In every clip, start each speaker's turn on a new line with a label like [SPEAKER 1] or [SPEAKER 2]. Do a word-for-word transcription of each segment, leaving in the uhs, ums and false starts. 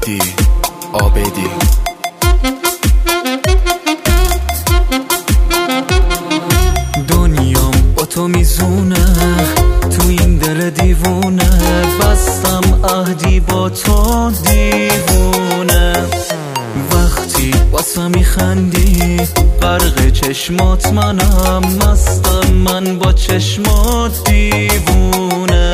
[SPEAKER 1] مهدی عابدی. دنیام با تو میزونه، تو این دل دیوونه، بستم عهدی با تو دیوونه. وقتی واسه میخندی غرق چشمات منم، مستم من با چشمات دیوونه.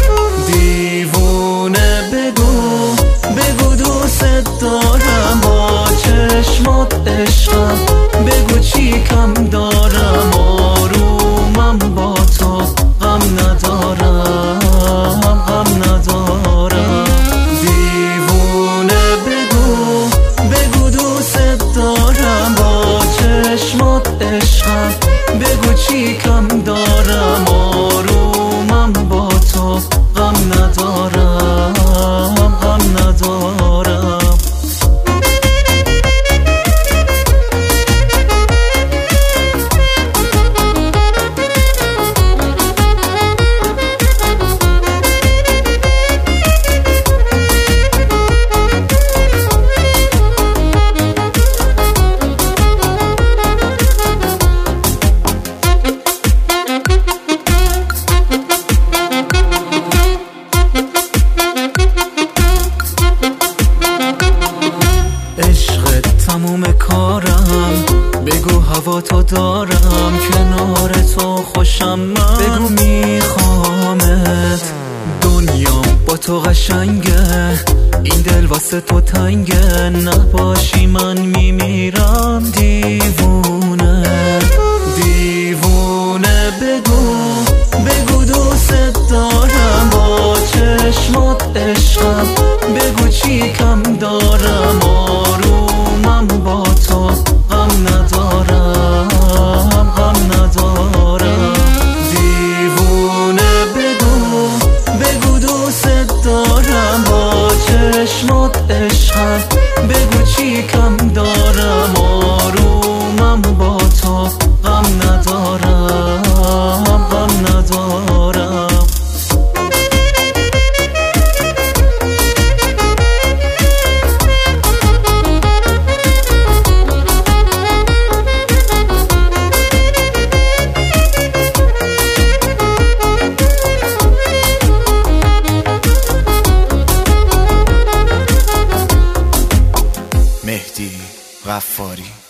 [SPEAKER 1] دیوونه بگو بگو دوست دارم، با چشمات عشقم بگو چی کم دارم. آرومم با تو غم ندارم، غم ندارم. دیوونه بگو بگو دوست دارم، با چشمات عشقم بگو چی کم دارم. آرومم با تو غم ندارم، غم ندارم. تموم کارم بگو هوا تو دارم، کنار تو خوشم من بگو میخوامت. دنیام با تو قشنگه، این دل واسه تو تنگه، نباشی من میمیرم. دیوونه دیوونه بگو بگو دوست دارم، با چشمات عشقم بگو چی کم دارم. آرومم با تو غم ندارم، غم ندارم. دیوونه بگو بگو دوست دارم، با چشمات عشقم بگو چی کم دارم. آرومم با تو غم ندارم، غم ندارم. مهدی غفاری.